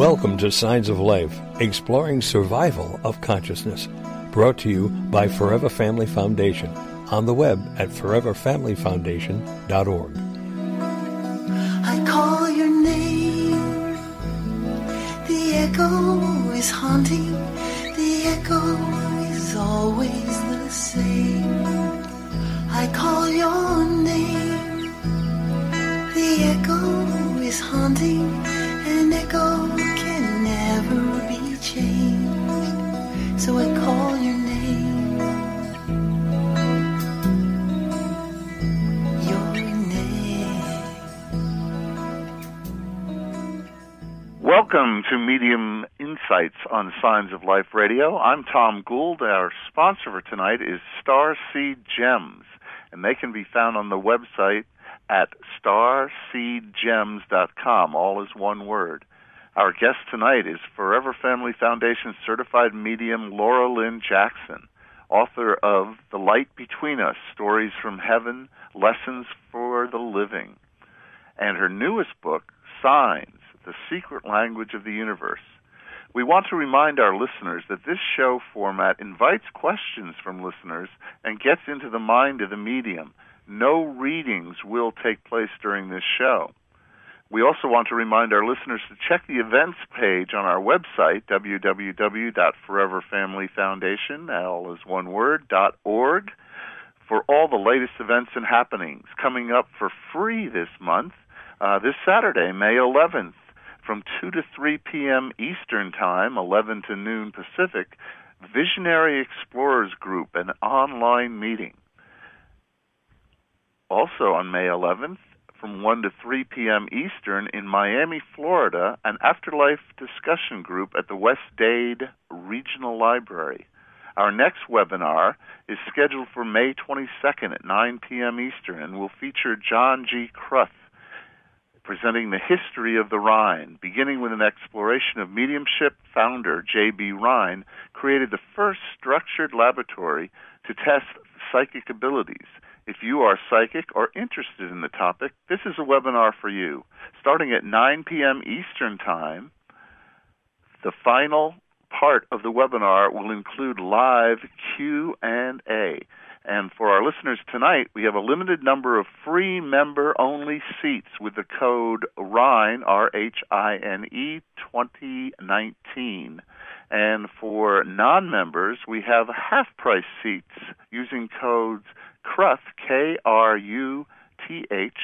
Welcome to Signs of Life, exploring survival of consciousness. Brought to you by Forever Family Foundation, on the web at foreverfamilyfoundation.org. I call your name, the echo is haunting, the echo is always the same. I call your name, the echo is haunting, an echo can never be changed, so I call your name, your name. Welcome to Medium Insights on Signs of Life Radio. I'm Tom Gould. Our sponsor for tonight is Starseed Gems, and they can be found on the website at starseedgems.com, all is one word. Our guest tonight is Forever Family Foundation certified medium Laura Lynn Jackson, author of The Light Between Us, Stories from Heaven, Lessons for the Living, and her newest book, Signs, The Secret Language of the Universe. We want to remind our listeners that this show format invites questions from listeners and gets into the mind of the medium. No readings will take place during this show. We also want to remind our listeners to check the events page on our website, www.foreverfamilyfoundation, all is one word, .org, for all the latest events and happenings. Coming up for free this month, this Saturday, May 11th, from 2 to 3 p.m. Eastern Time, 11 to noon Pacific, Visionary Explorers Group, an online meeting. Also on May 11th, from 1 to 3 p.m. Eastern in Miami, Florida, an afterlife discussion group at the West Dade Regional Library. Our next webinar is scheduled for May 22nd at 9 p.m. Eastern and will feature John G. Kruth, presenting the history of the Rhine, beginning with an exploration of mediumship. Founder J.B. Rhine created the first structured laboratory to test psychic abilities. If you are psychic or interested in the topic, this is a webinar for you. Starting at 9 p.m. Eastern Time, the final part of the webinar will include live Q&A. And for our listeners tonight, we have a limited number of free member-only seats with the code RHINE, R-H-I-N-E, 2019. And for non-members, we have half-price seats using codes KRUTH, K-R-U-T-H,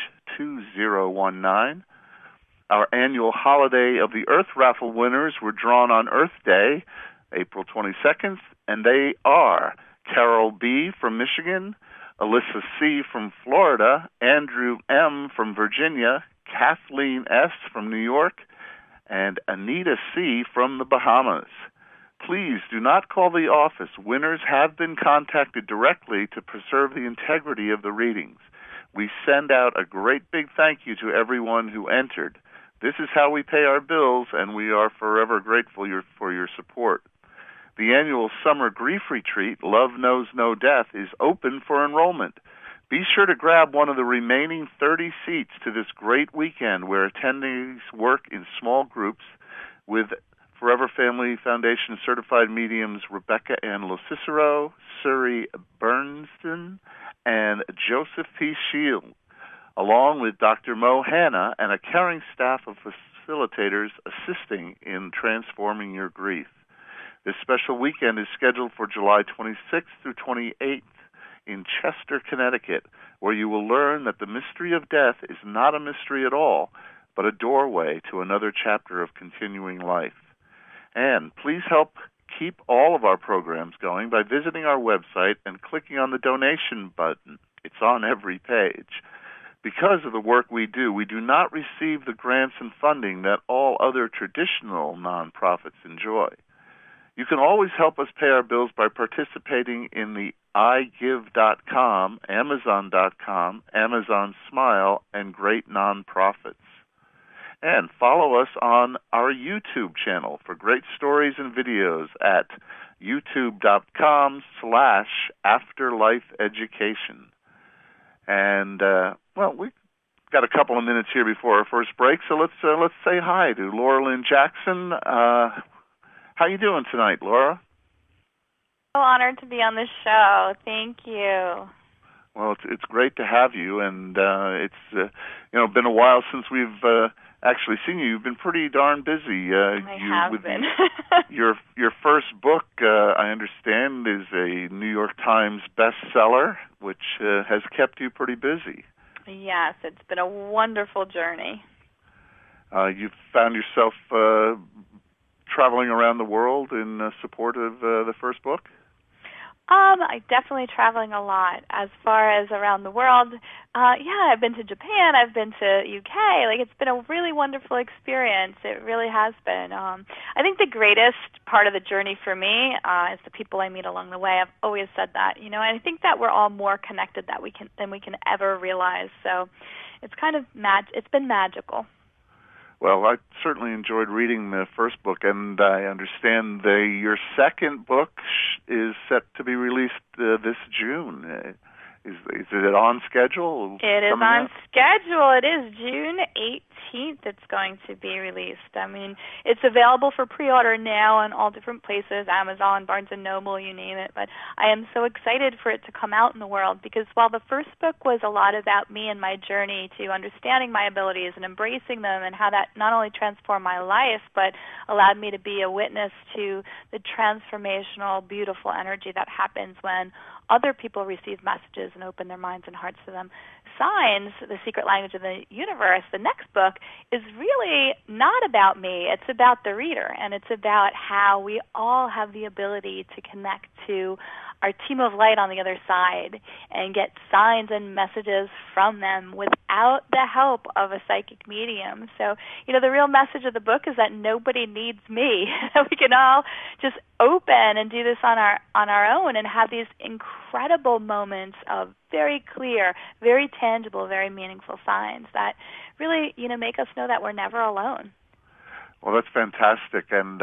2019. Our annual Holiday of the Earth raffle winners were drawn on Earth Day, April 22nd, and they are Carol B. from Michigan, Alyssa C. from Florida, Andrew M. from Virginia, Kathleen S. from New York, and Anita C. from the Bahamas. Please do not call the office. Winners have been contacted directly to preserve the integrity of the readings. We send out a great big thank you to everyone who entered. This is how we pay our bills, and we are forever grateful for your support. The annual Summer Grief Retreat, Love Knows No Death, is open for enrollment. Be sure to grab one of the remaining 30 seats to this great weekend where attendees work in small groups with Forever Family Foundation certified mediums Rebecca Ann Locicero, Suri Bernston, and Joseph P. Shield, along with Dr. Mo Hanna and a caring staff of facilitators assisting in transforming your grief. This special weekend is scheduled for July 26th through 28th in Chester, Connecticut, where you will learn that the mystery of death is not a mystery at all, but a doorway to another chapter of continuing life. And please help keep all of our programs going by visiting our website and clicking on the donation button. It's on every page. Because of the work we do not receive the grants and funding that all other traditional nonprofits enjoy. You can always help us pay our bills by participating in the iGive.com, Amazon.com, Amazon Smile, and great nonprofits. And follow us on our YouTube channel for great stories and videos at youtube.com/afterlifeeducation. And, we got a couple of minutes here before our first break, so let's say hi to Laura Lynn Jackson. How you doing tonight, Laura? So honored to be on the show. Thank you. Well, it's great to have you, and it's been a while since we've actually seen you. You've been pretty darn busy. I have been. your first book, I understand, is a New York Times bestseller, which has kept you pretty busy. Yes, it's been a wonderful journey. You've found yourself traveling around the world in support of the first book? I definitely traveling a lot. As far as around the world, I've been to Japan, I've been to UK. Like, it's been a really wonderful experience. It really has been. I think the greatest part of the journey for me is the people I meet along the way. I've always said that, and I think that we're all more connected than we can ever realize. So it's kind of it's been magical. Well, I certainly enjoyed reading the first book, and I understand your second book is set to be released this June. Is it on schedule? It is on schedule. It is June 18th it's going to be released. I mean, it's available for pre-order now in all different places, Amazon, Barnes & Noble, you name it. But I am so excited for it to come out in the world because while the first book was a lot about me and my journey to understanding my abilities and embracing them and how that not only transformed my life but allowed me to be a witness to the transformational, beautiful energy that happens when other people receive messages and open their minds and hearts to them. Signs, the secret language of the universe, the next book, is really not about me. It's about the reader, and it's about how we all have the ability to connect to our team of light on the other side and get signs and messages from them without the help of a psychic medium. So, the real message of the book is that nobody needs me. We can all just open and do this on our own and have these incredible moments of very clear, very tangible, very meaningful signs that really, make us know that we're never alone. Well, that's fantastic, and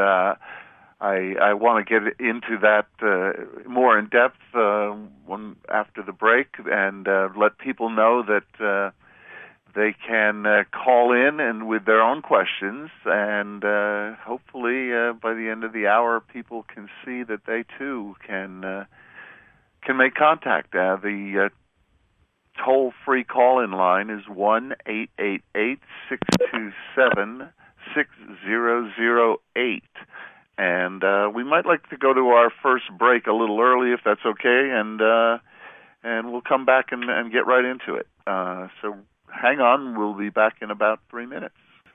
I want to get into that more in depth after the break, and let people know that they can call in and with their own questions, and hopefully by the end of the hour, people can see that they too can make contact. The toll-free call-in line is 1-888-627-6008. And we might like to go to our first break a little early, if that's okay, and we'll come back and get right into it. So hang on, we'll be back in about 3 minutes.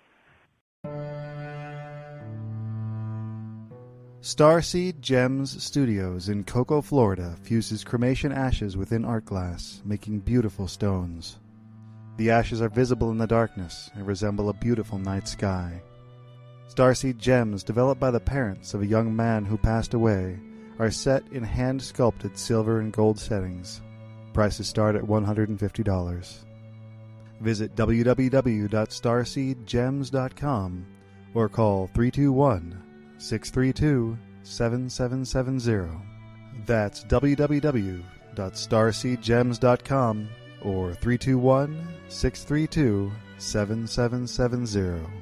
Starseed Gems Studios in Cocoa, Florida fuses cremation ashes within art glass, making beautiful stones. The ashes are visible in the darkness and resemble a beautiful night sky. Starseed gems, developed by the parents of a young man who passed away, are set in hand-sculpted silver and gold settings. Prices start at $150. Visit www.starseedgems.com or call 321-632-7770. That's www.starseedgems.com or 321-632-7770.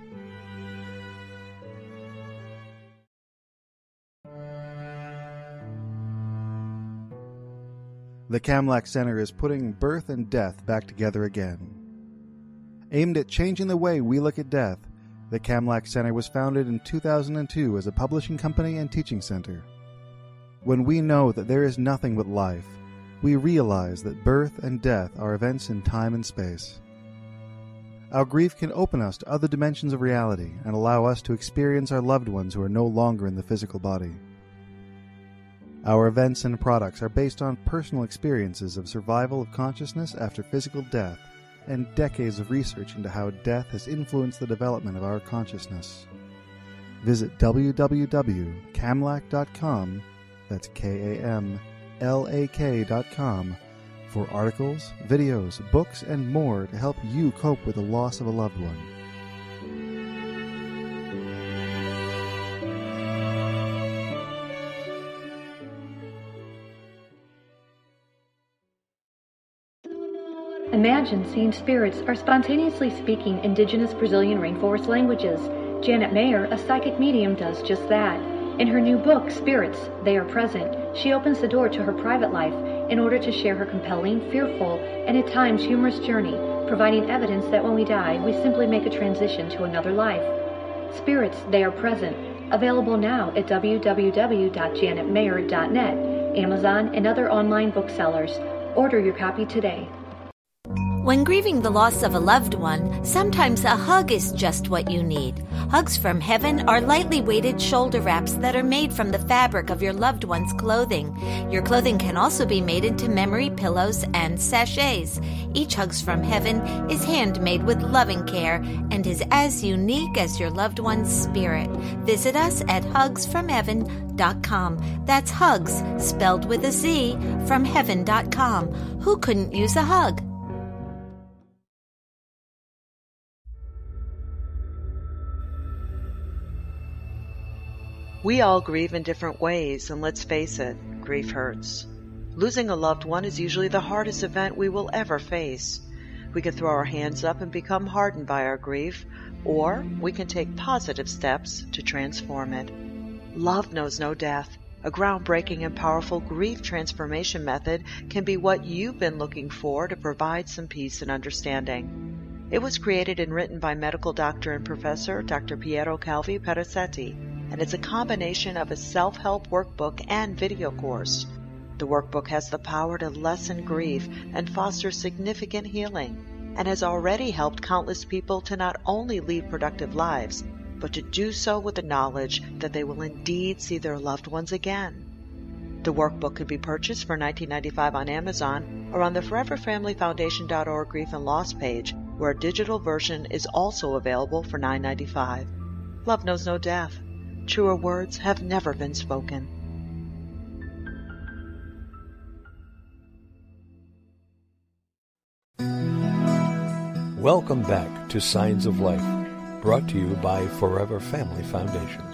The Kamlak Center is putting birth and death back together again. Aimed at changing the way we look at death, the Kamlak Center was founded in 2002 as a publishing company and teaching center. When we know that there is nothing but life, we realize that birth and death are events in time and space. Our grief can open us to other dimensions of reality and allow us to experience our loved ones who are no longer in the physical body. Our events and products are based on personal experiences of survival of consciousness after physical death and decades of research into how death has influenced the development of our consciousness. Visit www.kamlak.com, that's KAMLAK.com, for articles, videos, books, and more to help you cope with the loss of a loved one. Imagine seeing spirits or spontaneously speaking indigenous Brazilian rainforest languages. Janet Mayer, a psychic medium, does just that. In her new book, Spirits, They Are Present, she opens the door to her private life in order to share her compelling, fearful, and at times humorous journey, providing evidence that when we die, we simply make a transition to another life. Spirits, They Are Present, available now at www.janetmayer.net, Amazon, and other online booksellers. Order your copy today. When grieving the loss of a loved one, sometimes a hug is just what you need. Hugs from Heaven are lightly weighted shoulder wraps that are made from the fabric of your loved one's clothing. Your clothing can also be made into memory pillows and sachets. Each Hugs from Heaven is handmade with loving care and is as unique as your loved one's spirit. Visit us at hugsfromheaven.com. That's hugs, spelled with a Z, from heaven.com. Who couldn't use a hug? We all grieve in different ways, and let's face it, grief hurts. Losing a loved one is usually the hardest event we will ever face. We can throw our hands up and become hardened by our grief, or we can take positive steps to transform it. Love knows no death. A groundbreaking and powerful grief transformation method can be what you've been looking for to provide some peace and understanding. It was created and written by medical doctor and professor Dr. Piero Calvi Perazzetti, and it's a combination of a self-help workbook and video course. The workbook has the power to lessen grief and foster significant healing, and has already helped countless people to not only lead productive lives, but to do so with the knowledge that they will indeed see their loved ones again. The workbook can be purchased for $19.95 on Amazon or on the ForeverFamilyFoundation.org Grief and Loss page, where a digital version is also available for $9.95. Love knows no death. Truer words have never been spoken. Welcome back to Signs of Life, brought to you by Forever Family Foundation.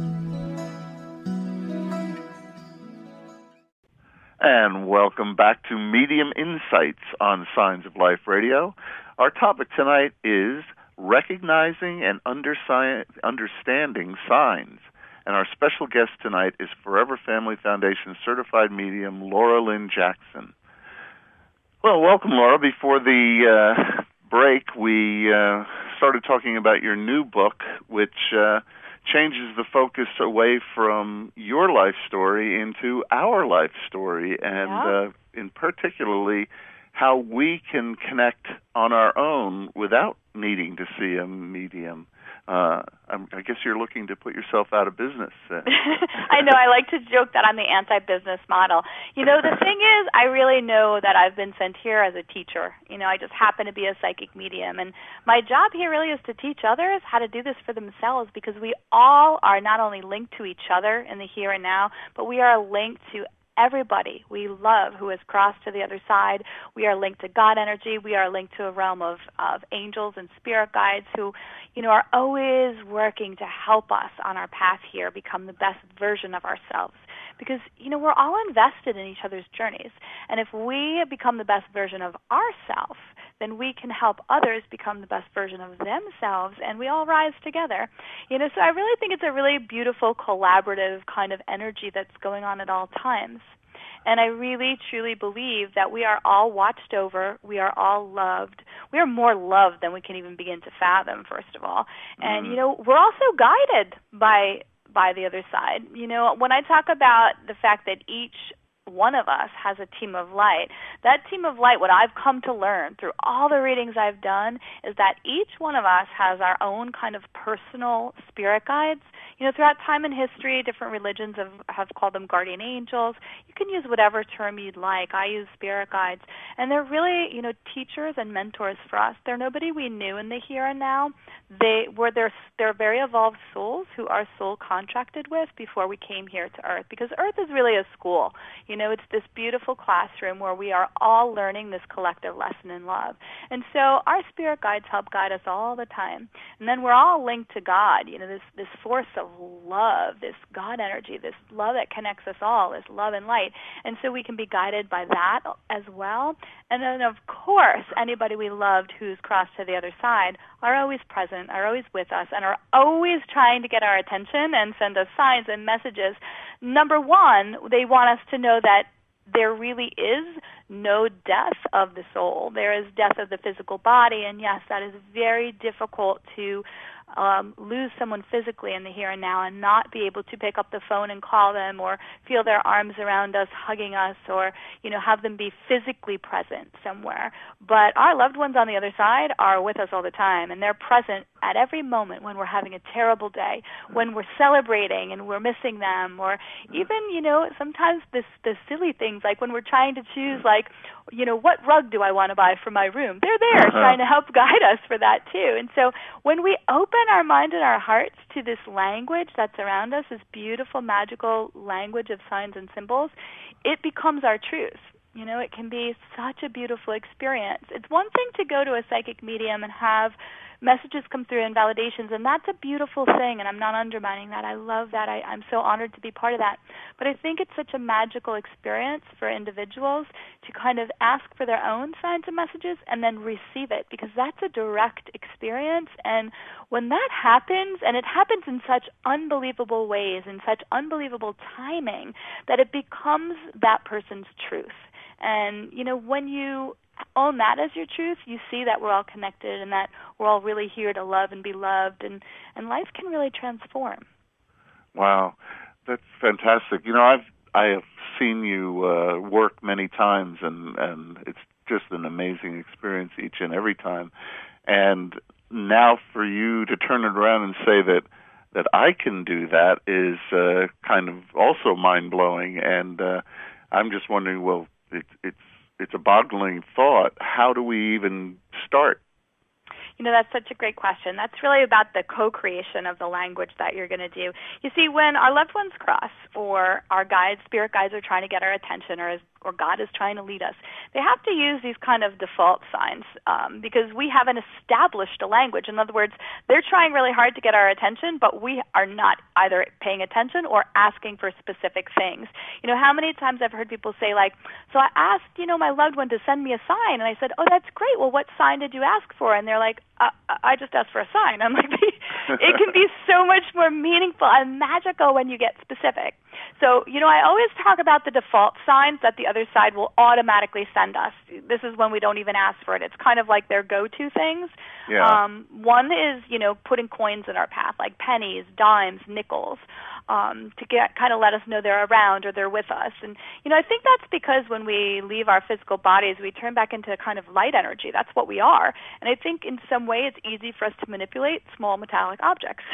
And welcome back to Medium Insights on Signs of Life Radio. Our topic tonight is recognizing and understanding signs. And our special guest tonight is Forever Family Foundation certified medium Laura Lynn Jackson. Well, welcome, Laura. Before the break, we started talking about your new book, which changes the focus away from your life story into our life story, and in particularly how we can connect on our own without needing to see a medium. I guess you're looking to put yourself out of business. I know. I like to joke that I'm the anti-business model. You know, the thing is, I really know that I've been sent here as a teacher. You know, I just happen to be a psychic medium. And my job here really is to teach others how to do this for themselves, because we all are not only linked to each other in the here and now, but we are linked to everybody we love who has crossed to the other side. We are linked to God energy. We are linked to a realm of angels and spirit guides who, you know, are always working to help us on our path here become the best version of ourselves. Because, you know, we're all invested in each other's journeys. And if we become the best version of ourselves, then we can help others become the best version of themselves, and we all rise together. You know, so I really think it's a really beautiful, collaborative kind of energy that's going on at all times. And I really, truly believe that we are all watched over. We are all loved. We are more loved than we can even begin to fathom, first of all. And, you know, we're also guided by the other side. You know, when I talk about the fact that each one of us has a team of light, that team of light, what I've come to learn through all the readings I've done, is that each one of us has our own kind of personal spirit guides. You know, throughout time and history, different religions have called them guardian angels. You can use whatever term you'd like. I use spirit guides. And they're really, you know, teachers and mentors for us. They're nobody we knew in the here and now. They're very evolved souls who our soul contracted with before we came here to Earth, because Earth is really a school. It's this beautiful classroom where we are all learning this collective lesson in love. And so our spirit guides help guide us all the time. And then we're all linked to God, this force of love, this God energy, this love that connects us all, this love and light. And so we can be guided by that as well. And then, of course, anybody we loved who's crossed to the other side are always present, are always with us, and are always trying to get our attention and send us signs and messages. Number one, they want us to know that there really is no death of the soul. There is death of the physical body, and yes, that is very difficult to lose someone physically in the here and now and not be able to pick up the phone and call them or feel their arms around us, hugging us, or, have them be physically present somewhere. But our loved ones on the other side are with us all the time, and they're present at every moment when we're having a terrible day, when we're celebrating and we're missing them, or even, sometimes the silly things, like when we're trying to choose, what rug do I want to buy for my room? They're there trying to help guide us for that too. And so when we open our mind and our hearts to this language that's around us, this beautiful, magical language of signs and symbols, it becomes our truth. It can be such a beautiful experience. It's one thing to go to a psychic medium and have messages come through and validations, and that's a beautiful thing, and I'm not undermining that. I love that. I'm so honored to be part of that. But I think it's such a magical experience for individuals to kind of ask for their own signs and messages and then receive it, because that's a direct experience. And when that happens, and it happens in such unbelievable ways, in such unbelievable timing, that it becomes that person's truth. And, when you own that as your truth, you see that we're all connected and that we're all really here to love and be loved, and life can really transform. Wow, that's fantastic. I have seen you work many times, and it's just an amazing experience each and every time. And now for you to turn it around and say that I can do that is kind of also mind-blowing. And I'm just wondering, well, it's a boggling thought. How do we even start? That's such a great question. That's really about the co-creation of the language that you're going to do. You see, when our loved ones cross, or our guides, spirit guides, are trying to get our attention, or God is trying to lead us, they have to use these kind of default signs because we haven't established a language. In other words, they're trying really hard to get our attention, but we are not either paying attention or asking for specific things. How many times I've heard people say, so I asked, my loved one to send me a sign, and I said, oh, that's great. Well, what sign did you ask for? And they're like, I just asked for a sign. I'm like, it can be so much more meaningful and magical when you get specific. So, I always talk about the default signs that the other side will automatically send us. This is when we don't even ask for it. It's kind of like their go-to things. Yeah. One is, putting coins in our path, like pennies, dimes, nickels, to kind of let us know they're around or they're with us. And, I think that's because when we leave our physical bodies, we turn back into kind of light energy. That's what we are. And I think in some way it's easy for us to manipulate small metallic objects.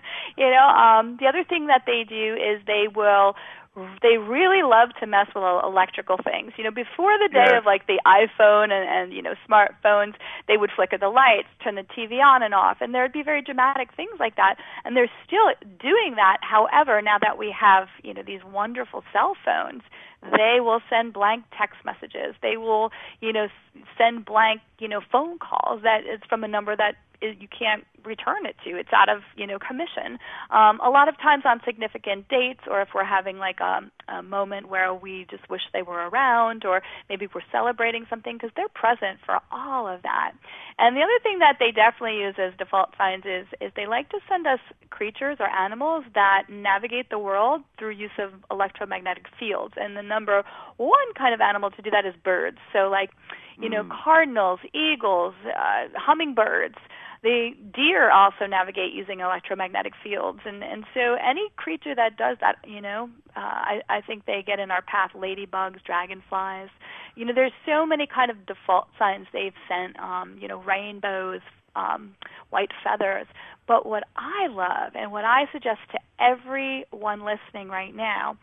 The other thing that they do is they really love to mess with electrical things. Before the day of the iPhone and smartphones, they would flicker the lights, turn the TV on and off, and there would be very dramatic things like that. And they're still doing that. However, now that we have, these wonderful cell phones, they will send blank text messages. They will, send blank, phone calls that is from a number that you can't return it to. It's out of, commission. A lot of times on significant dates, or if we're having a moment where we just wish they were around, or maybe we're celebrating something, because they're present for all of that. And the other thing that they definitely use as default signs is they like to send us creatures or animals that navigate the world through use of electromagnetic fields. And the number one kind of animal to do that is birds. So cardinals, eagles, hummingbirds. The deer also navigate using electromagnetic fields, and so any creature that does that, I think they get in our path. Ladybugs, dragonflies, there's so many kind of default signs they've sent, rainbows, white feathers. But what I love and what I suggest to everyone listening right now,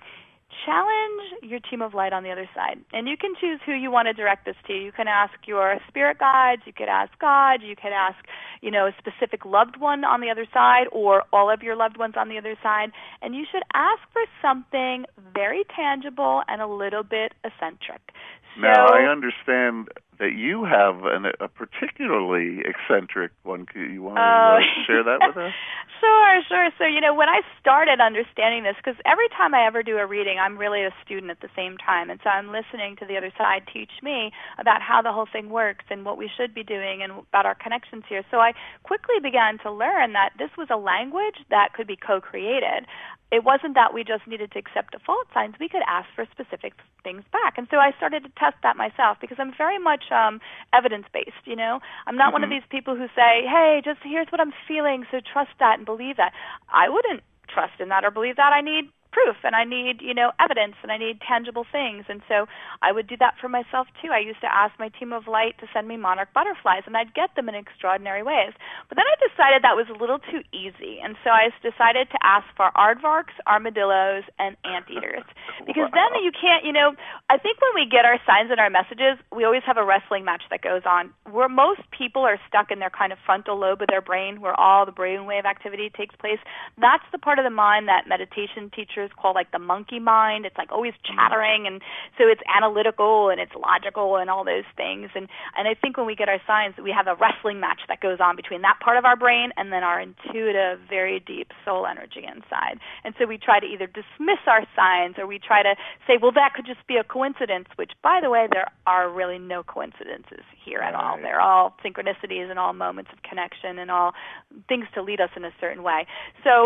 challenge your team of light on the other side. And you can choose who you want to direct this to. You can ask your spirit guides, you could ask God, you could ask, a specific loved one on the other side, or all of your loved ones on the other side. And you should ask for something very tangible and a little bit eccentric. Now, I understand that you have a particularly eccentric one. You want to share that with us? Sure. So, when I started understanding this, because every time I ever do a reading, I'm really a student at the same time. And so I'm listening to the other side teach me about how the whole thing works and what we should be doing and about our connections here. So I quickly began to learn that this was a language that could be co-created. It wasn't that we just needed to accept default signs. We could ask for specific things back. And so I started to test that myself because I'm very much evidence-based, I'm not one of these people who say, hey, just here's what I'm feeling, so trust that and believe that. I wouldn't trust in that or believe that. I need proof, and I need, evidence, and I need tangible things. And so I would do that for myself, too. I used to ask my team of light to send me monarch butterflies, and I'd get them in extraordinary ways. But then I decided that was a little too easy, and so I decided to ask for aardvarks, armadillos, and anteaters. Because then you can't, I think when we get our signs and our messages, we always have a wrestling match that goes on, where most people are stuck in their kind of frontal lobe of their brain, where all the brainwave activity takes place. That's the part of the mind that meditation teachers call like the monkey mind. It's like always chattering, and so it's analytical and it's logical and all those things. And I think when we get our signs, we have a wrestling match that goes on between that part of our brain and then our intuitive, very deep soul energy inside. And so we try to either dismiss our signs or we try to say, well, that could just be a coincidence, which, by the way, there are really no coincidences here at all. They're all synchronicities and all moments of connection and all things to lead us in a certain way. So,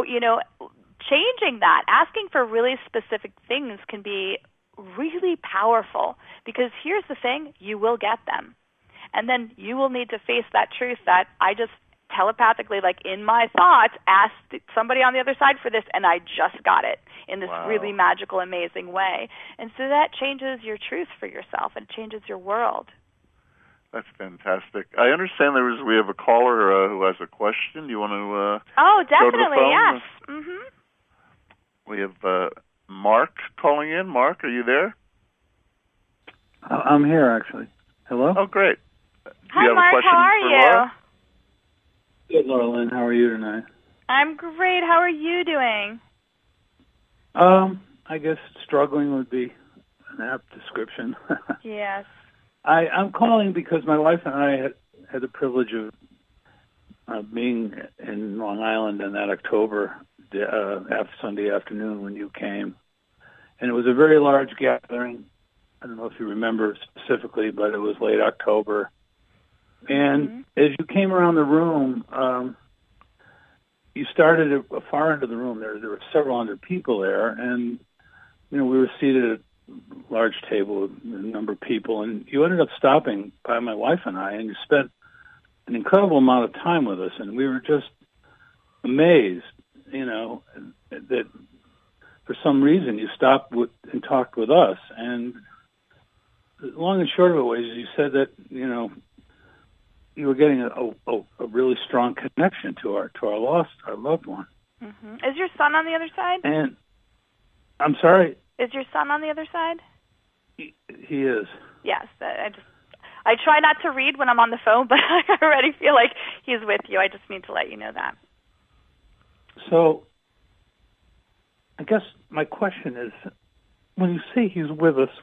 changing that, asking for really specific things can be really powerful, because here's the thing, you will get them. And then you will need to face that truth that I just telepathically, like in my thoughts, asked somebody on the other side for this, and I just got it in this really magical, amazing way. And so that changes your truth for yourself, and it changes your world. That's fantastic. I understand we have a caller who has a question. You want to Oh, definitely, go to the phone? Yes. Mm-hmm. We have Mark calling in. Mark, are you there? I'm here, actually. Hello? Oh, great. Hi, Mark. How are you? Laura? Good, Laura Lynn. How are you tonight? I'm great. How are you doing? I guess struggling would be an apt description. Yes. I'm calling because my wife and I had the privilege of being in Long Island in that October Sunday afternoon when you came. And it was a very large gathering. I don't know if you remember specifically, but it was late October. And as you came around the room, you started far into the room. There were several hundred people there, and we were seated at a large table with a number of people, and you ended up stopping by my wife and I, and you spent an incredible amount of time with us, and we were just amazed, that for some reason you stopped and talked with us. And long and short of it was, you said that, you were getting a really strong connection to our loved one. Mm-hmm. Is your son on the other side? And I'm sorry. Is your son on the other side? He is. Yes. I try not to read when I'm on the phone, but I already feel like he's with you. I just need to let you know that. So, I guess my question is, when you say he's with us,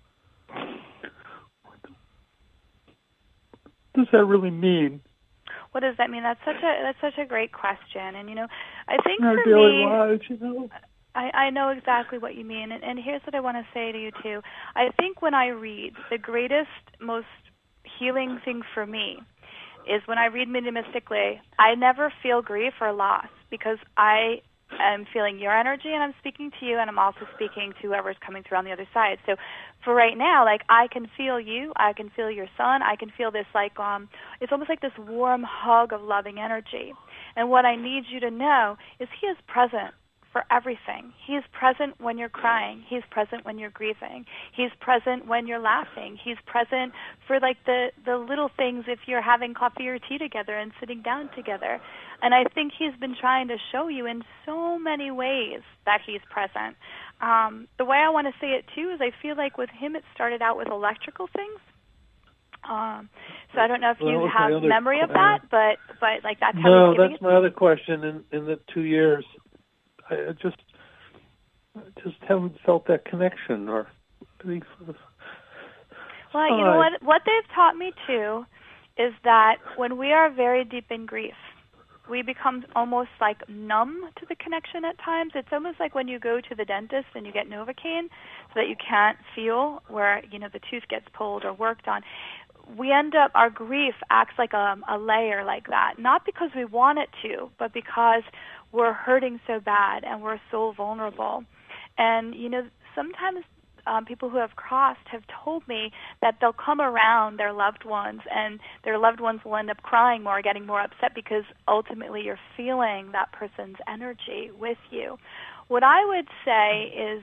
what does that really mean? What does that mean? That's such a great question. And I think in our for daily me, lives, I know exactly what you mean. And here's what I want to say to you too. I think when I read, the greatest, most healing thing for me is when I read mediumistically, I never feel grief or loss, because I am feeling your energy and I'm speaking to you, and I'm also speaking to whoever's coming through on the other side. So for right now, like, I can feel you, I can feel your son, I can feel this, like, it's almost like this warm hug of loving energy. And what I need you to know is he is present for everything. He's present when you're crying. He's present when you're grieving. He's present when you're laughing. He's present for like the little things if you're having coffee or tea together and sitting down together. And I think he's been trying to show you in so many ways that he's present. The way I want to say it too is I feel like with him it started out with electrical things. So I don't know if you have memory of that, but like that's how. No, that's my other question. In the 2 years, I just haven't felt that connection or. Well, you know what they've taught me too is that when we are very deep in grief, we become almost like numb to the connection at times. It's almost like when you go to the dentist and you get Novocaine so that you can't feel where, the tooth gets pulled or worked on. We end up, our grief acts like a layer like that, not because we want it to, but because we're hurting so bad and we're so vulnerable. And, sometimes people who have crossed have told me that they'll come around their loved ones and their loved ones will end up crying more, getting more upset because ultimately you're feeling that person's energy with you. What I would say is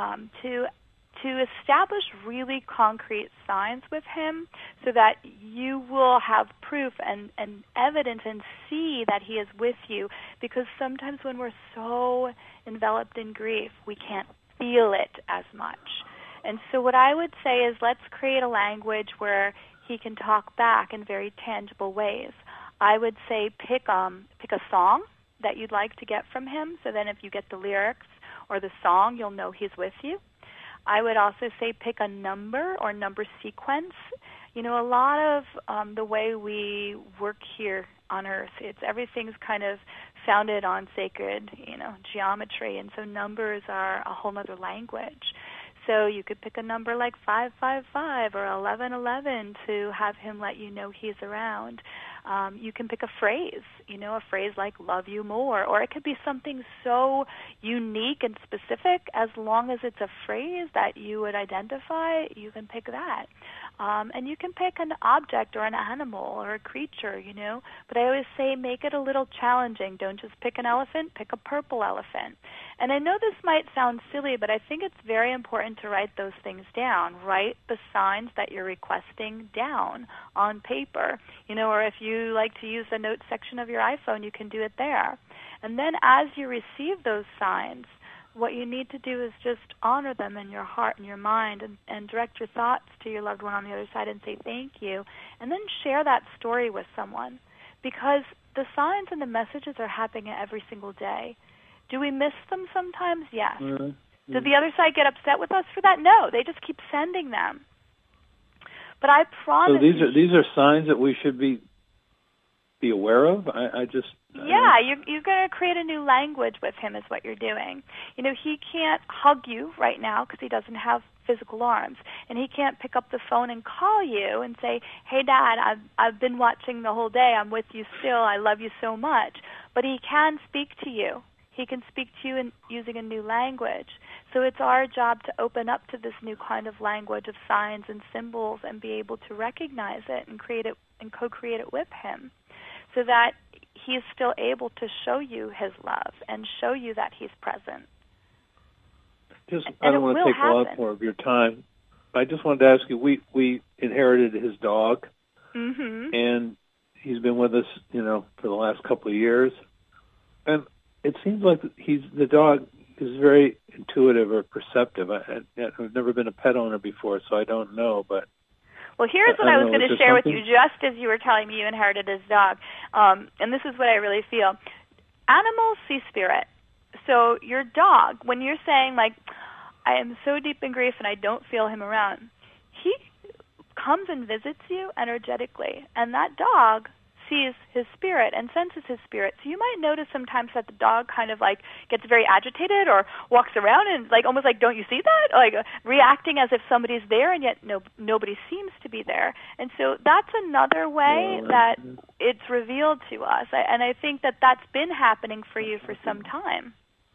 to establish really concrete signs with him so that you will have proof and evidence and see that he is with you, because sometimes when we're so enveloped in grief, we can't feel it as much. And so what I would say is let's create a language where he can talk back in very tangible ways. I would say pick a song that you'd like to get from him, so then if you get the lyrics or the song, you'll know he's with you. I would also say pick a number or number sequence. A lot of the way we work here on Earth, everything's kind of founded on sacred, geometry, and so numbers are a whole other language. So you could pick a number like 555 or 1111 to have him let you know he's around. You can pick a phrase like love you more, or it could be something so unique and specific. As long as it's a phrase that you would identify, you can pick that. And you can pick an object or an animal or a creature, But I always say make it a little challenging. Don't just pick an elephant, pick a purple elephant. And I know this might sound silly, but I think it's very important to write those things down. Write the signs that you're requesting down on paper, or if you like to use the notes section of your iPhone, you can do it there. And then as you receive those signs, what you need to do is just honor them in your heart and your mind and direct your thoughts to your loved one on the other side and say thank you. And then share that story with someone, because the signs and the messages are happening every single day. Do we miss them sometimes? Yes. Mm-hmm. Does the other side get upset with us for that? No, they just keep sending them. But I promise. So these are signs that we should be aware of. You're going to create a new language with him is what you're doing. He can't hug you right now because he doesn't have physical arms, and he can't pick up the phone and call you and say, "Hey, Dad, I've been watching the whole day. I'm with you still. I love you so much." But he can speak to you. He can speak to you using a new language. So it's our job to open up to this new kind of language of signs and symbols and be able to recognize it and create it and co-create it with him, so that he's still able to show you his love and show you that he's present. I don't want to take a lot more of your time. I just wanted to ask you, we inherited his dog, mm-hmm. and he's been with us, for the last couple of years. And it seems like the dog is very intuitive or perceptive. I've never been a pet owner before, so I don't know, but... Well, here's what I was going to share with you, just as you were telling me you inherited his dog. And this is what I really feel. Animals see spirit. So your dog, when you're saying, like, I am so deep in grief and I don't feel him around, he comes and visits you energetically. And that dog sees his spirit and senses his spirit. So you might notice sometimes that the dog kind of like gets very agitated or walks around and like almost like, don't you see that? Like reacting as if somebody's there and yet nobody seems to be there. And so that's another way that it's revealed to us. And I think that that's been happening for you for some time.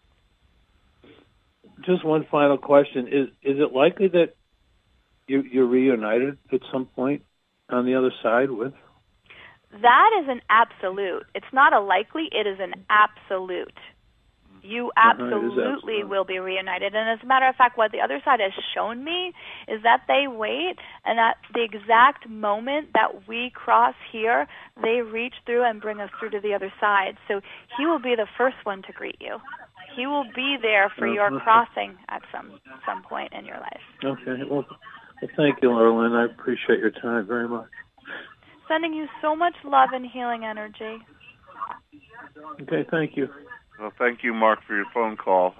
Just one final question. Is it likely that you're reunited at some point on the other side with? That is an absolute. It's not a likely, it is an absolute. You absolutely will be reunited. And as a matter of fact, what the other side has shown me is that they wait, and at the exact moment that we cross here, they reach through and bring us through to the other side. So he will be the first one to greet you. He will be there for your crossing at some point in your life. Okay. Well, thank you, Laura Lynn. I appreciate your time very much. Sending you so much love and healing energy. Okay, thank you. Well, thank you, Mark, for your phone call.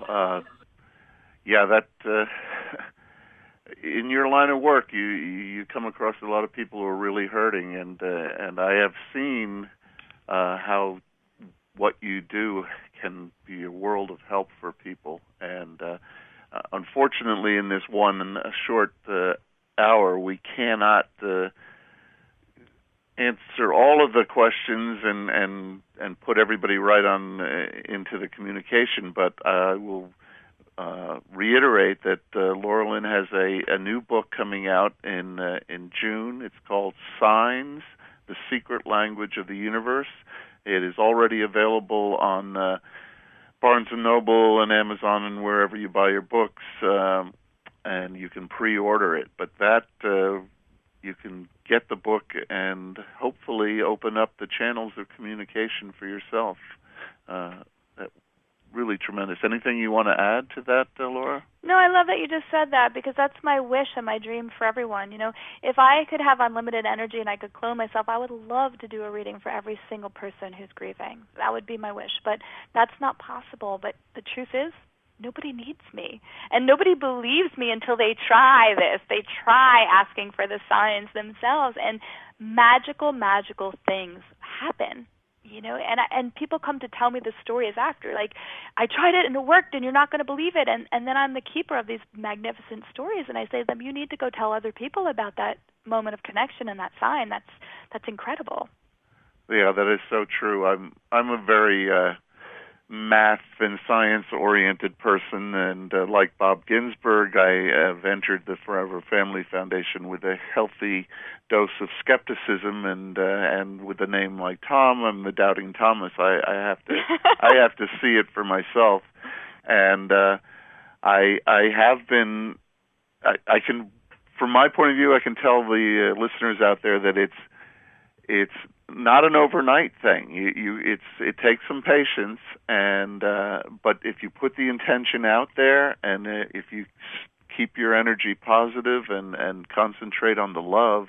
In your line of work, you come across a lot of people who are really hurting, and I have seen how what you do can be a world of help for people. And unfortunately, in this short hour, we cannot answer all of the questions and put everybody right on into the communication, but I will reiterate that Laura Lynn has a new book coming out in June. It's called Signs, The Secret Language of the Universe. It is already available on Barnes & Noble and Amazon and wherever you buy your books, and you can pre-order it. But that you can get the book and hopefully open up the channels of communication for yourself. That really tremendous. Anything you want to add to that, Laura? No, I love that you just said that, because that's my wish and my dream for everyone. You know, if I could have unlimited energy and I could clone myself, I would love to do a reading for every single person who's grieving. That would be my wish, but that's not possible. But the truth is, nobody needs me, and nobody believes me until they try this. They try asking for the signs themselves, and magical things happen. You know, and people come to tell me the stories after, like, I tried it and it worked, and you're not going to believe it. And then I'm the keeper of these magnificent stories, and I say to them, you need to go tell other people about that moment of connection and that sign. That's incredible. Yeah, that is so true. I'm a very math and science-oriented person, and like Bob Ginsberg, I have entered the Forever Family Foundation with a healthy dose of skepticism, and with a name like Tom, I'm the Doubting Thomas. I have to see it for myself, and I have been. I can, from my point of view, I can tell the listeners out there that it's not an overnight thing. It takes some patience, and but if you put the intention out there, and if you keep your energy positive and concentrate on the love,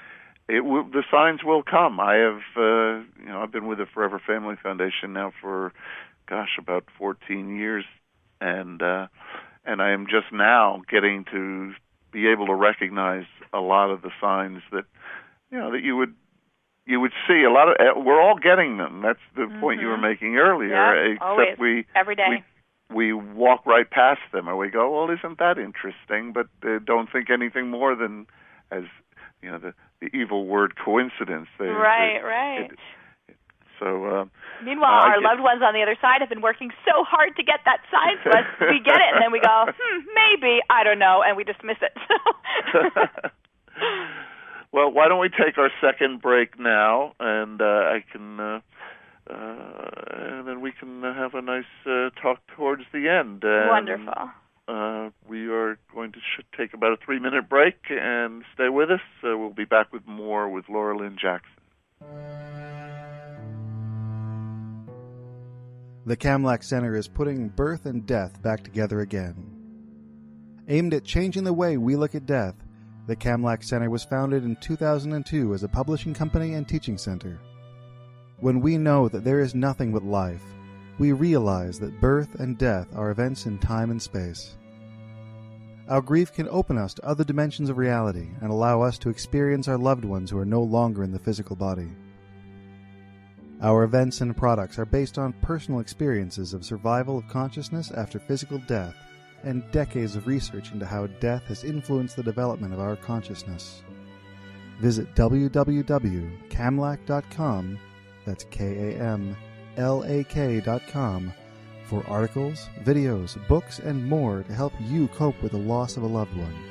the signs will come. I have I've been with the Forever Family Foundation now for about 14 years, and I am just now getting to be able to recognize a lot of the signs that that you would see. A lot of we're all getting them. That's the point you were making earlier. Yep, always. Every day. We walk right past them, and we go, well, isn't that interesting? But don't think anything more than, as the evil word coincidence. Right. So. Meanwhile, our loved ones on the other side have been working so hard to get that sign to us. We get it, and then we go, maybe, I don't know, and we dismiss it. Well, why don't we take our second break now, and I can, and then we can have a nice talk towards the end. Wonderful. We are going to take about a 3-minute break, and stay with us. We'll be back with more with Laura Lynn Jackson. The Kamlach Center is putting birth and death back together again. Aimed at changing the way we look at death, the Kamlach Center was founded in 2002 as a publishing company and teaching center. When we know that there is nothing but life, we realize that birth and death are events in time and space. Our grief can open us to other dimensions of reality and allow us to experience our loved ones who are no longer in the physical body. Our events and products are based on personal experiences of survival of consciousness after physical death and decades of research into how death has influenced the development of our consciousness. Visit www.kamlach.com, that's KAMLAK.com, for articles, videos, books, and more to help you cope with the loss of a loved one.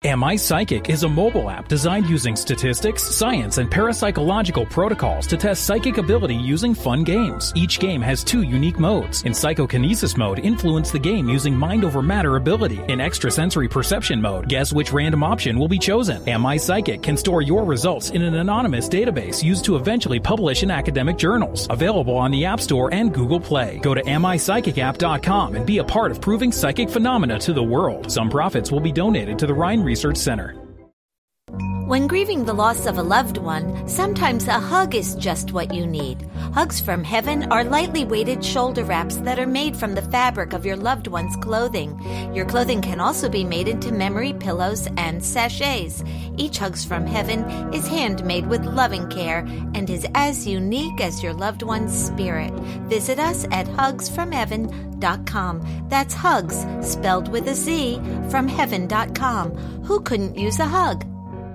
Am I Psychic is a mobile app designed using statistics, science, and parapsychological protocols to test psychic ability using fun games. Each game has 2 unique modes. In psychokinesis mode, influence the game using mind over matter ability. In extrasensory perception mode, guess which random option will be chosen. Am I Psychic can store your results in an anonymous database used to eventually publish in academic journals. Available on the App Store and Google Play. Go to amipsychicapp.com and be a part of proving psychic phenomena to the world. Some profits will be donated to the Rhine Research Center. When grieving the loss of a loved one, sometimes a hug is just what you need. Hugs from Heaven are lightly weighted shoulder wraps that are made from the fabric of your loved one's clothing. Your clothing can also be made into memory pillows and sachets. Each Hugs from Heaven is handmade with loving care and is as unique as your loved one's spirit. Visit us at hugsfromheaven.com. That's hugs, spelled with a Z, from heaven.com. Who couldn't use a hug?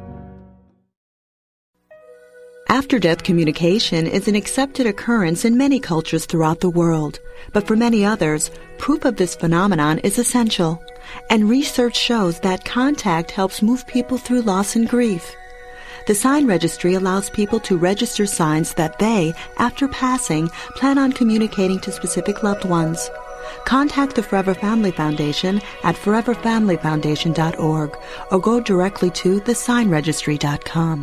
After-death communication is an accepted occurrence in many cultures throughout the world, but for many others, proof of this phenomenon is essential, and research shows that contact helps move people through loss and grief. The Sign Registry allows people to register signs that they, after passing, plan on communicating to specific loved ones. Contact the Forever Family Foundation at foreverfamilyfoundation.org or go directly to thesignregistry.com.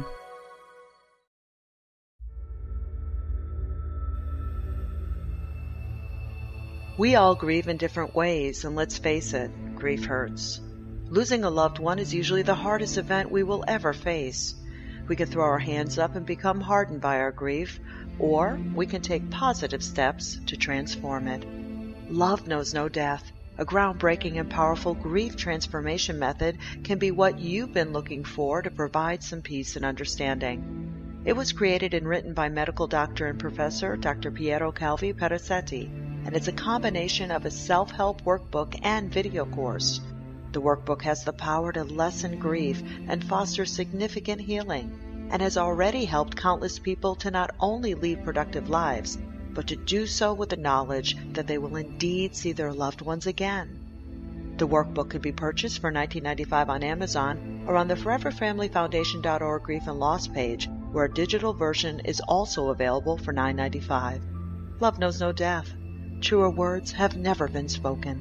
We all grieve in different ways, and let's face it, grief hurts. Losing a loved one is usually the hardest event we will ever face. We can throw our hands up and become hardened by our grief, or we can take positive steps to transform it. Love knows no death. A groundbreaking and powerful grief transformation method can be what you've been looking for to provide some peace and understanding. It was created and written by medical doctor and professor Dr. Piero Calvi Perazzetti, and it's a combination of a self-help workbook and video course. The workbook has the power to lessen grief and foster significant healing, and has already helped countless people to not only lead productive lives, but to do so with the knowledge that they will indeed see their loved ones again. The workbook could be purchased for $19.95 on Amazon or on the ForeverFamilyFoundation.org Grief and Loss page, where a digital version is also available for $9.95. Love knows no death. Truer words have never been spoken.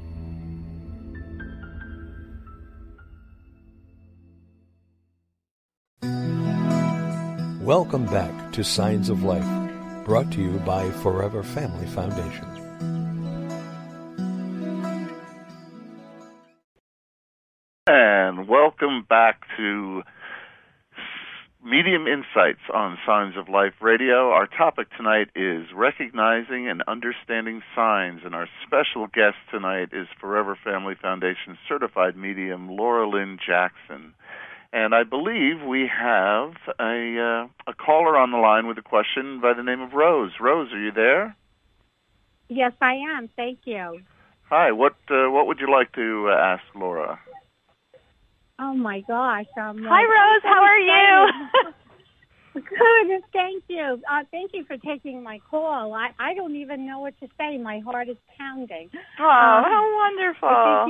Welcome back to Signs of Life, brought to you by Forever Family Foundation. And welcome back to Medium Insights on Signs of Life Radio. Our topic tonight is recognizing and understanding signs, and our special guest tonight is Forever Family Foundation certified medium Laura Lynn Jackson. And I believe we have a caller on the line with a question by the name of Rose. Rose, are you there? Yes, I am. Thank you. Hi. What would you like to ask Laura? Oh my gosh! Hi, Rose. How are you? Good. Thank you. Thank you for taking my call. I don't even know what to say. My heart is pounding. Oh, how wonderful!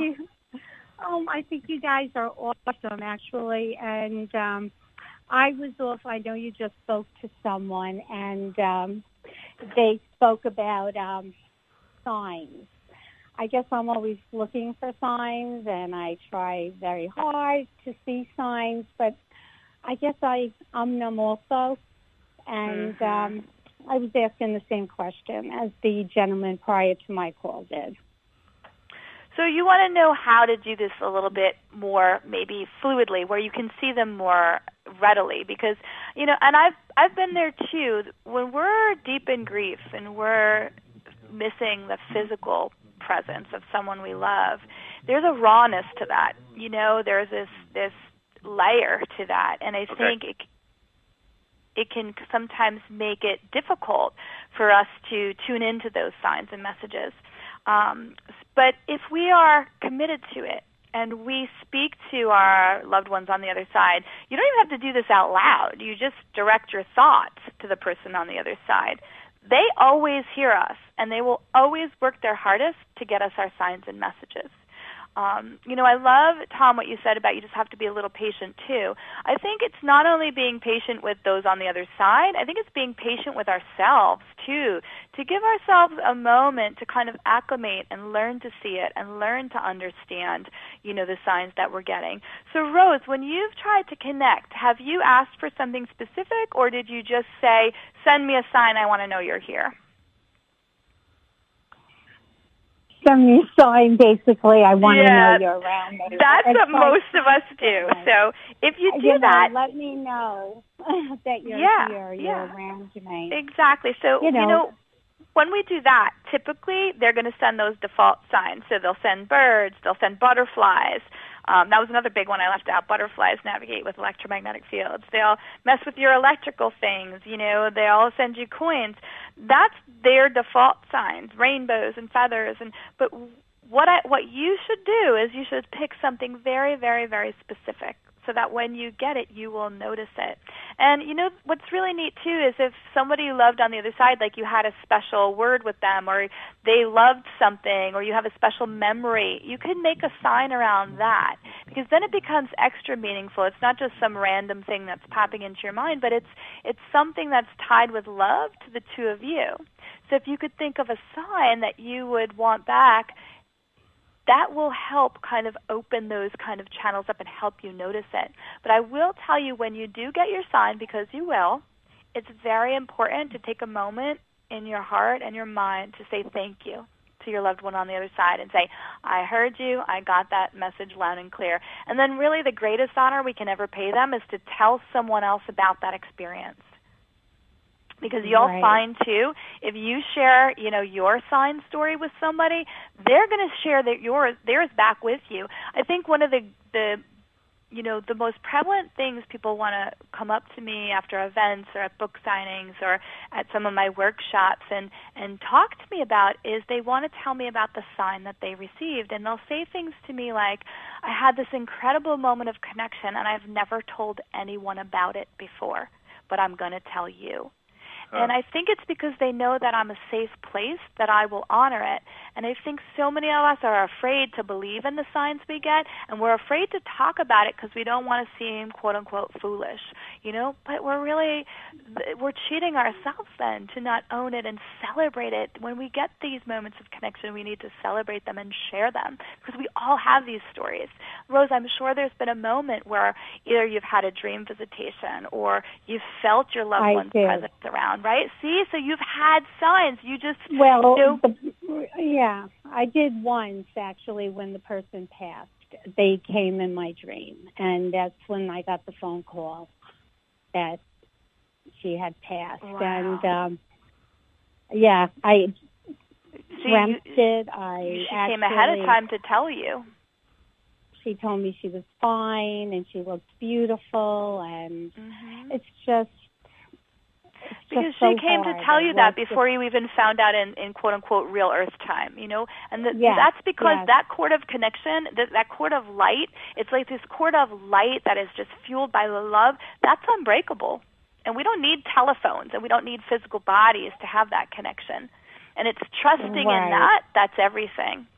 I think you guys are awesome, actually. And I was off. I know you just spoke to someone, and they spoke about signs. I guess I'm always looking for signs, and I try very hard to see signs, but I guess I'm numb also. And I was asking the same question as the gentleman prior to my call did. So you want to know how to do this a little bit more, maybe fluidly, where you can see them more readily, because, and I've been there too. When we're deep in grief and we're missing the physical presence of someone we love, there's a rawness to that. There's this layer to that, and I think it can sometimes make it difficult for us to tune into those signs and messages. But if we are committed to it and we speak to our loved ones on the other side, you don't even have to do this out loud. You just direct your thoughts to the person on the other side. They always hear us, and they will always work their hardest to get us our signs and messages. I love, Tom, what you said about you just have to be a little patient, too. I think it's not only being patient with those on the other side, I think it's being patient with ourselves, too, to give ourselves a moment to kind of acclimate and learn to see it and learn to understand, the signs that we're getting. So, Rose, when you've tried to connect, have you asked for something specific, or did you just say, send me a sign, I want to know you're here? Send me a sign, basically. I want to know you're around me. That's what most of us do. So if you do that, let me know that you're here, you're around me. Exactly. So, when we do that, typically they're going to send those default signs. So they'll send birds, they'll send butterflies. That was another big one I left out. Butterflies navigate with electromagnetic fields. They'll mess with your electrical things. They'll send you coins. That's their default signs, rainbows and feathers. But what you should do is you should pick something very, very, very specific, so that when you get it, you will notice it. And what's really neat too is if somebody you loved on the other side, like you had a special word with them, or they loved something, or you have a special memory, you can make a sign around that, because then it becomes extra meaningful. It's not just some random thing that's popping into your mind, but it's something that's tied with love to the two of you. So if you could think of a sign that you would want back, that will help kind of open those kind of channels up and help you notice it. But I will tell you, when you do get your sign, because you will, it's very important to take a moment in your heart and your mind to say thank you to your loved one on the other side and say, I heard you, I got that message loud and clear. And then really the greatest honor we can ever pay them is to tell someone else about that experience. Because you'll find, too, if you share, your sign story with somebody, they're going to share theirs back with you. I think one of the most prevalent things people want to come up to me after events or at book signings or at some of my workshops and talk to me about is they want to tell me about the sign that they received. And they'll say things to me like, I had this incredible moment of connection, and I've never told anyone about it before, but I'm going to tell you. And I think it's because they know that I'm a safe place, that I will honor it. And I think so many of us are afraid to believe in the signs we get, and we're afraid to talk about it because we don't want to seem, quote-unquote, foolish, But we're cheating ourselves then to not own it and celebrate it. When we get these moments of connection, we need to celebrate them and share them, because we all have these stories. Rose, I'm sure there's been a moment where either you've had a dream visitation or you've felt your loved one's presence around. Right? See, so you've had signs. You just I did once actually when the person passed. They came in my dream, and that's when I got the phone call that she had passed. Wow. And I dreamt it. She came ahead of time to tell you. She told me she was fine and she looked beautiful, and it's just. Because she came to tell you that before you even found out in quote-unquote real earth time, And that's because that cord of connection, that cord of light, it's like this cord of light that is just fueled by the love, that's unbreakable. And we don't need telephones and we don't need physical bodies to have that connection. And it's trusting in that's everything.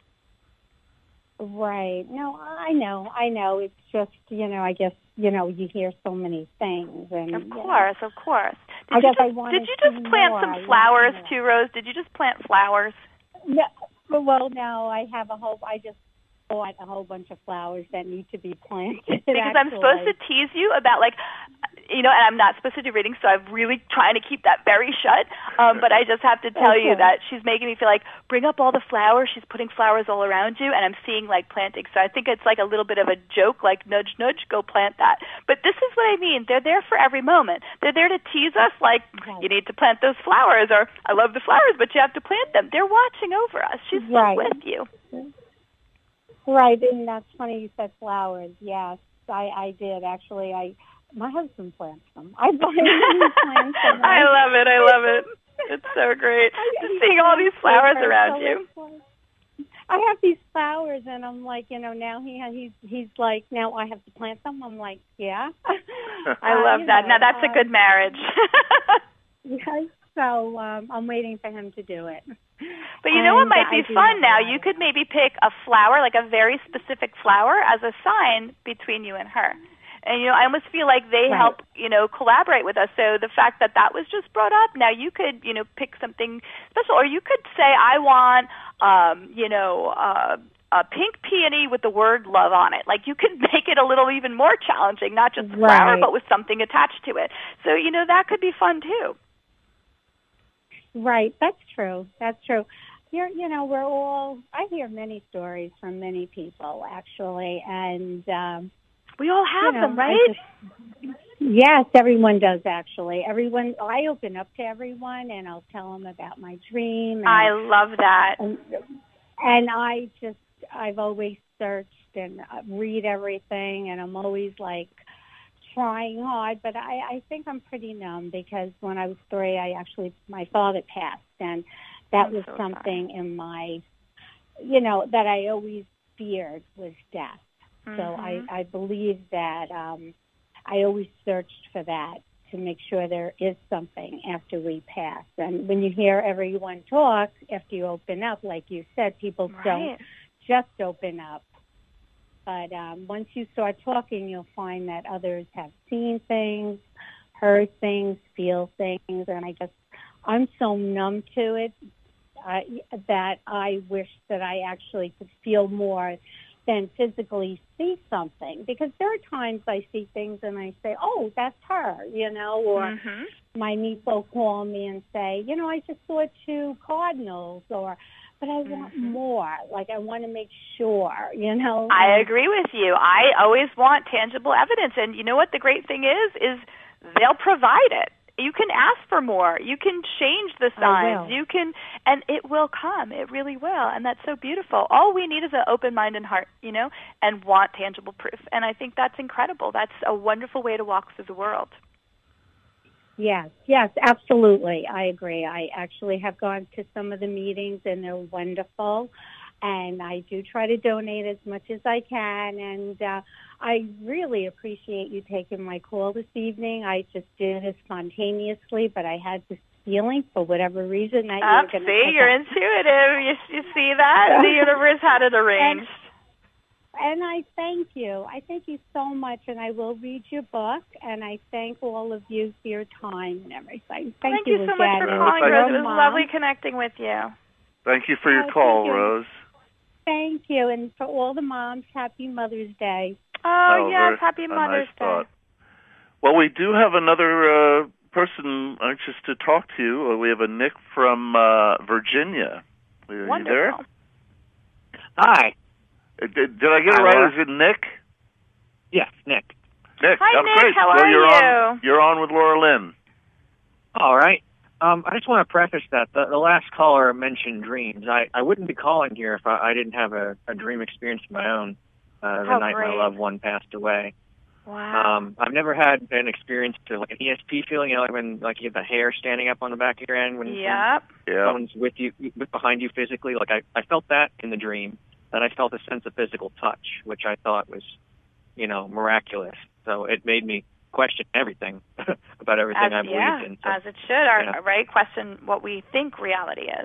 Right. No, I know. It's just, I guess, you hear so many things. And Of course. Did you just plant some flowers too, Rose? Did you just plant flowers? No. Well, no, I just bought a whole bunch of flowers that need to be planted. Because I'm supposed to tease you about, and I'm not supposed to do readings, so I'm really trying to keep that very shut. But I just have to tell you that she's making me feel like, bring up all the flowers. She's putting flowers all around you, and I'm seeing, planting. So I think it's like a little bit of a joke, like, nudge, nudge, go plant that. But this is what I mean. They're there for every moment. They're there to tease us, like, you need to plant those flowers, or I love the flowers, but you have to plant them. They're watching over us. She's with you. Right, and that's funny you said flowers. Yes, I did. Actually, my husband plants them. I buy plants them. I love it. It's so great. Just seeing all these flowers around you. I have these flowers, and I'm like, now he's like, now I have to plant them. I'm like, yeah. I love that. Now that's a good marriage. Yes. So I'm waiting for him to do it. But you know what might be fun now? You could maybe pick a flower, like a very specific flower, as a sign between you and her. And, I almost feel like they help, collaborate with us. So the fact that was just brought up, now you could, pick something special. Or you could say, I want, a pink peony with the word love on it. Like, you could make it a little even more challenging, not just a flower, but with something attached to it. So, that could be fun, too. Right. That's true. We're all, I hear many stories from many people, actually, and we all have them, right? Yes, everyone does, actually. I open up to everyone, and I'll tell them about my dream. And, I love that. And I've always searched and read everything, and I'm always, trying hard, but I think I'm pretty numb because when I was 3, my father passed, and that was something in my, that I always feared was death. So I believe that I always searched for that to make sure there is something after we pass. And when you hear everyone talk after you open up, like you said, people don't just open up. But once you start talking, you'll find that others have seen things, heard things, feel things, and I'm so numb to it that I wish that I actually could feel more than physically see something. Because there are times I see things and I say, oh, that's her, or my niece will call me and say, I just saw 2 cardinals, but I want more. I want to make sure, I agree with you. I always want tangible evidence. And you know what the great thing is they'll provide it. You can ask for more. You can change the signs. You can, and it will come. It really will. And that's so beautiful. All we need is an open mind and heart, and want tangible proof. And I think that's incredible. That's a wonderful way to walk through the world. Yes, absolutely. I agree. I actually have gone to some of the meetings, and they're wonderful. And I do try to donate as much as I can. And I really appreciate you taking my call this evening. I just did it spontaneously, but I had this feeling for whatever reason that you were going to see, you're intuitive. You see that? The universe had it arranged. And I thank you. I thank you so much, and I will read your book, and I thank all of you for your time and everything. Thank you so much for calling, Rose. It was lovely connecting with you. Thank you for your call, Rose. Thank you, and for all the moms, happy Mother's Day. Oh yes, happy Mother's Day. Thought. Well, we do have another person anxious to talk to. We have a Nick from Virginia. Are you there? Hi. Did I get it right? Is it Nick? Yes, Nick. Nick. Hi, Nick. Great. How are you? You're on with Laura Lynn. All right. I just want to preface that the last caller mentioned dreams. I wouldn't be calling here if I didn't have a dream experience of my own the night my loved one passed away. Wow. I've never had an experience to an ESP feeling, when you have the hair standing up on the back of your head when someone's with you, behind you physically. I felt that in the dream. Then I felt a sense of physical touch, which I thought was, miraculous. So it made me question everything about everything I believed in. So, as it should. Right? Question what we think reality is.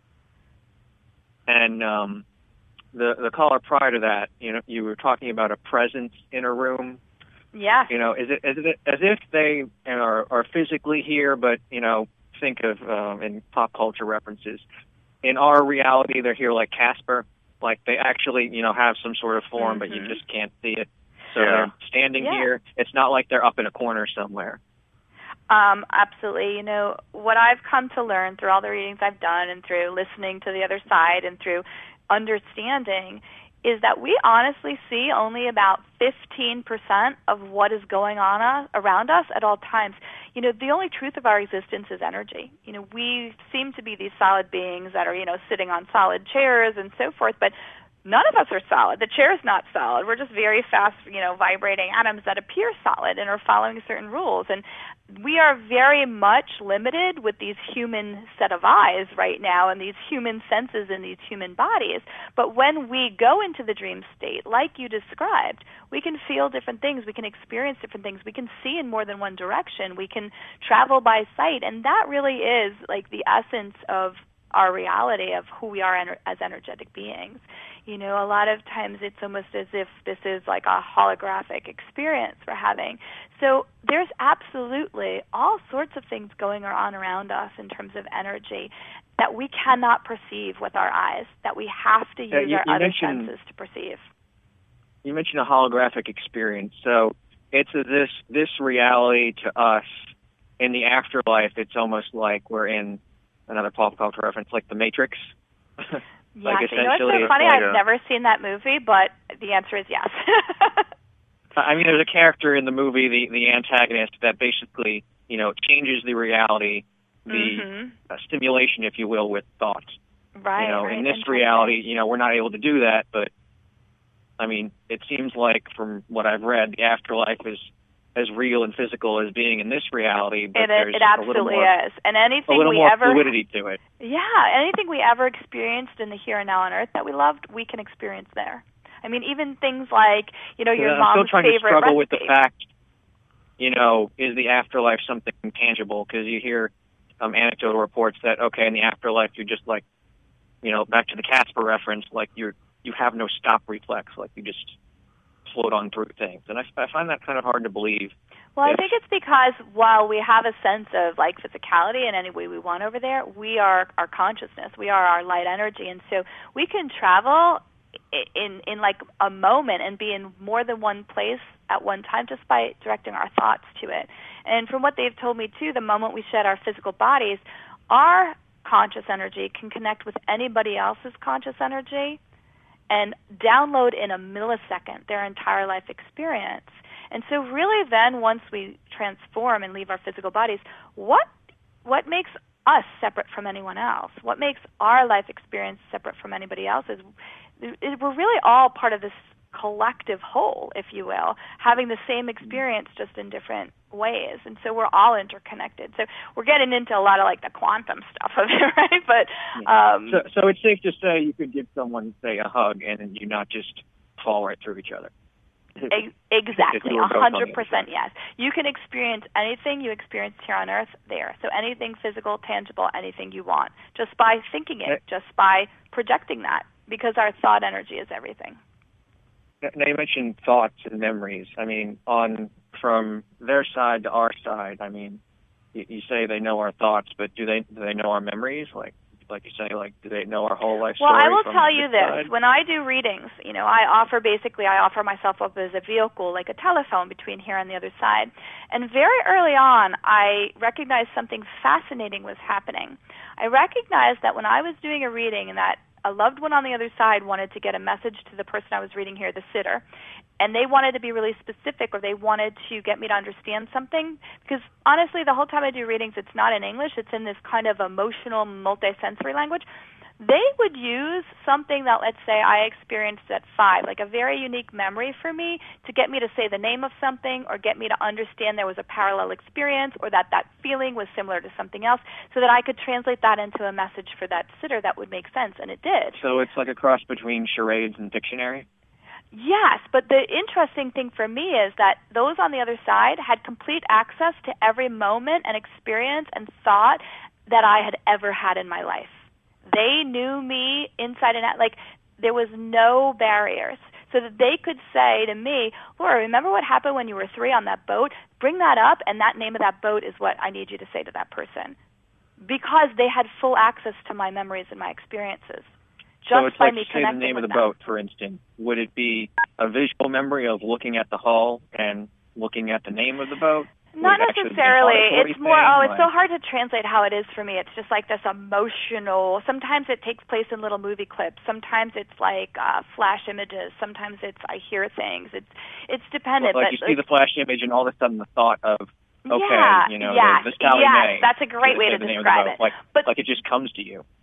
And the caller prior to that, you were talking about a presence in a room. Yeah. Is it as if they are physically here, but think of in pop culture references. In our reality, they're here like Casper. They actually, have some sort of form, but you just can't see it. So they're standing here. It's not like they're up in a corner somewhere. Absolutely. What I've come to learn through all the readings I've done and through listening to the other side and through understanding is that we honestly see only about 15% of what is going on around us at all times. The only truth of our existence is energy. We seem to be these solid beings that are, sitting on solid chairs and so forth, but None of us are solid. The chair's not solid. We're just very fast, vibrating atoms that appear solid and are following certain rules. And we are very much limited with these human set of eyes right now and these human senses in these human bodies. But when we go into the dream state, like you described, we can feel different things. We can experience different things. We can see in more than one direction. We can travel by sight. And that really is like the essence of our reality of who we are as energetic beings. A lot of times it's almost as if this is like a holographic experience we're having. So there's absolutely all sorts of things going on around us in terms of energy that we cannot perceive with our eyes, that we have to use our other senses to perceive. You mentioned a holographic experience. So it's this reality to us in the afterlife, it's almost like we're in another pop culture reference, like The Matrix. Yeah, like it's so funny. I've never seen that movie, but the answer is yes. I mean, there's a character in the movie, the antagonist, that basically, changes the reality, the stimulation, if you will, with thoughts. Right. In this reality, we're not able to do that, but I mean, it seems like from what I've read, the afterlife is as real and physical as being in this reality, but there's it absolutely is. And anything a little we more ever fluidity to it. Yeah, anything we ever experienced in the here and now on Earth that we loved, we can experience there. I mean, even things like, your mom's favorite recipe. I'm still trying to struggle with the fact, is the afterlife something tangible? Because you hear anecdotal reports that, okay, in the afterlife, you're just like, back to the Casper reference, like you have no stop reflex, like you just float on through things. And I find that kind of hard to believe. Well, I think it's because while we have a sense of like physicality in any way we want over there, we are our consciousness. We are our light energy. And so we can travel in like a moment and be in more than one place at one time just by directing our thoughts to it. And from what they've told me too, the moment we shed our physical bodies, our conscious energy can connect with anybody else's conscious energy and download in a millisecond their entire life experience. And so really then once we transform and leave our physical bodies, what makes us separate from anyone else? What makes our life experience separate from anybody else's? We're really all part of this collective whole, if you will, having the same experience just in different ways. And so we're all interconnected. So we're getting into a lot of like the quantum stuff of it, right? But so it's safe to say you could give someone, say, a hug and you not just fall right through each other. Exactly, 100% yes. You can experience anything you experienced here on Earth there. So anything physical, tangible, anything you want, just by thinking it, just by projecting that, because our thought energy is everything. Now you mentioned thoughts and memories. I mean, from their side to our side. I mean, you say they know our thoughts, but do they know our memories? Like you say, like do they know our whole life story? Well, I will tell you this: when I do readings, I offer myself up as a vehicle, like a telephone between here and the other side. And very early on, I recognized something fascinating was happening. I recognized that when I was doing a reading, and that a loved one on the other side wanted to get a message to the person I was reading here, the sitter, and they wanted to be really specific, or they wanted to get me to understand something. Because honestly, the whole time I do readings, it's not in English, it's in this kind of emotional, multisensory language. They would use something that, let's say, I experienced at 5, like a very unique memory for me, to get me to say the name of something or get me to understand there was a parallel experience or that feeling was similar to something else, so that I could translate that into a message for that sitter that would make sense, and it did. So it's like a cross between charades and Pictionary? Yes, but the interesting thing for me is that those on the other side had complete access to every moment and experience and thought that I had ever had in my life. They knew me inside and out. Like, there was no barriers. So that they could say to me, Laura, remember what happened when you were 3 on that boat? Bring that up, and that name of that boat is what I need you to say to that person. Because they had full access to my memories and my experiences. So it's like, say the name of the boat, for instance. Would it be a visual memory of looking at the hull and looking at the name of the boat? Not necessarily. It's more, it's so hard to translate how it is for me. It's just like this emotional, sometimes it takes place in little movie clips. Sometimes it's like flash images. Sometimes it's I hear things. It's dependent. Well, like you see the flash image and all of a sudden the thought of, okay, the Sally Mae. That's a great way to describe it. Like it just comes to you.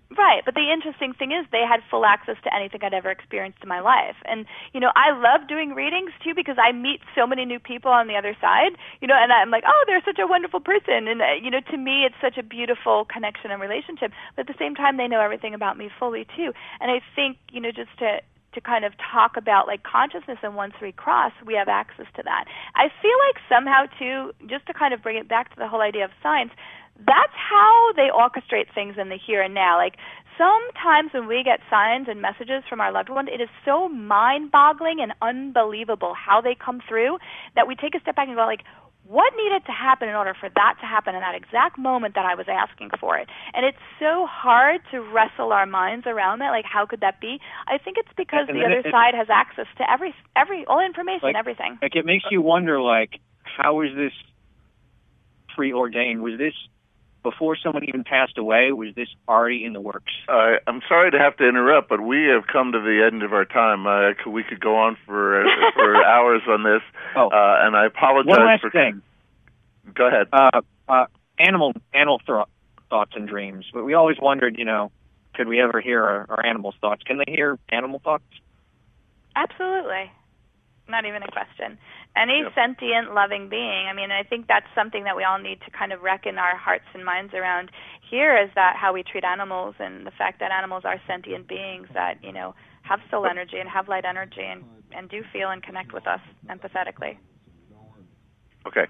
Right, but the interesting thing is they had full access to anything I'd ever experienced in my life. And, I love doing readings, too, because I meet so many new people on the other side, and I'm like, oh, they're such a wonderful person. And, to me, it's such a beautiful connection and relationship. But at the same time, they know everything about me fully, too. And I think, just to kind of talk about, like, consciousness and once we cross, we have access to that. I feel like somehow, too, just to kind of bring it back to the whole idea of science, that's how they orchestrate things in the here and now. Like, sometimes when we get signs and messages from our loved ones, it is so mind-boggling and unbelievable how they come through that we take a step back and go, like, what needed to happen in order for that to happen in that exact moment that I was asking for it? And it's so hard to wrestle our minds around that. Like, how could that be? I think it's because the other side has access to all information, everything. Like, it makes you wonder, like, how is this preordained? Was this before someone even passed away? Was this already in the works? I'm sorry to have to interrupt, but we have come to the end of our time. We could go on for hours on this, and I apologize. One last thing. Go ahead. Animal thoughts and dreams. But we always wondered, could we ever hear our animals' thoughts? Can they hear animal thoughts? Absolutely. Not even a question. Any sentient, loving being, I think that's something that we all need to kind of reckon our hearts and minds around here, is that how we treat animals and the fact that animals are sentient beings that, have soul energy and have light energy and do feel and connect with us empathetically. Okay.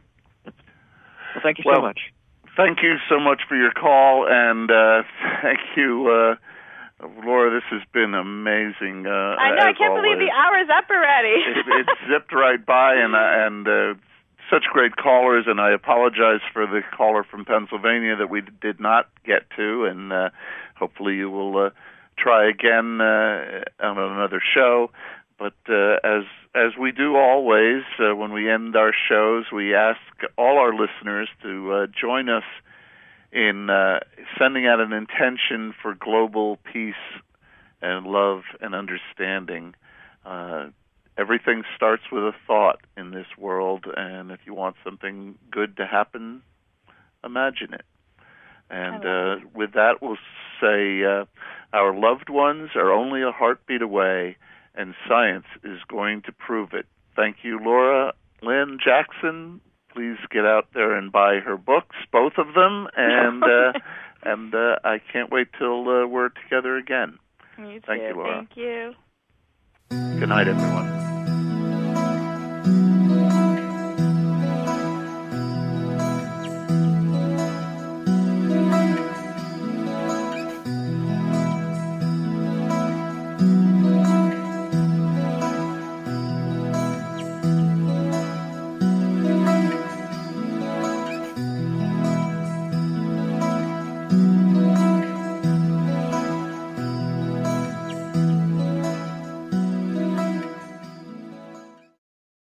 Well, thank you so much. Thank you so much for your call, and thank you, Laura. This has been amazing. I know. I can't believe the hour's up already. It zipped right by, and such great callers. And I apologize for the caller from Pennsylvania that we did not get to. And hopefully you will try again on another show. But as we do always, when we end our shows, we ask all our listeners to join us in sending out an intention for global peace and love and understanding. Everything starts with a thought in this world, and if you want something good to happen, imagine it. And with that, we'll say our loved ones are only a heartbeat away, and science is going to prove it. Thank you, Laura. Lynn Jackson, please get out there and buy her books, both of them, and I can't wait till we're together again. You too. Thank you, Laura. Thank you. Good night, everyone.